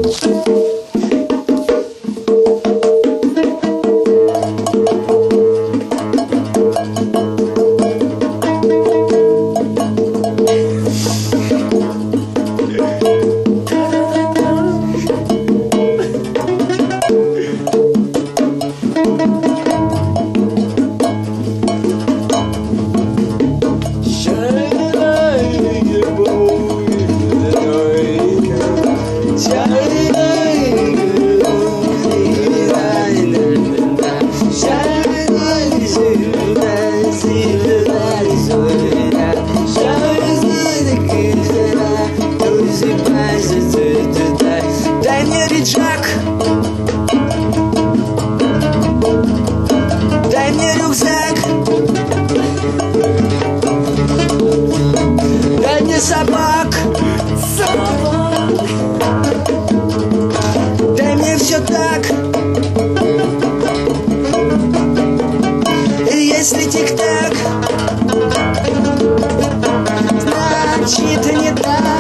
Дай мне пиджак, дай мне рюкзак, дай мне собак, дай мне все так. И если тик-так, значит не так.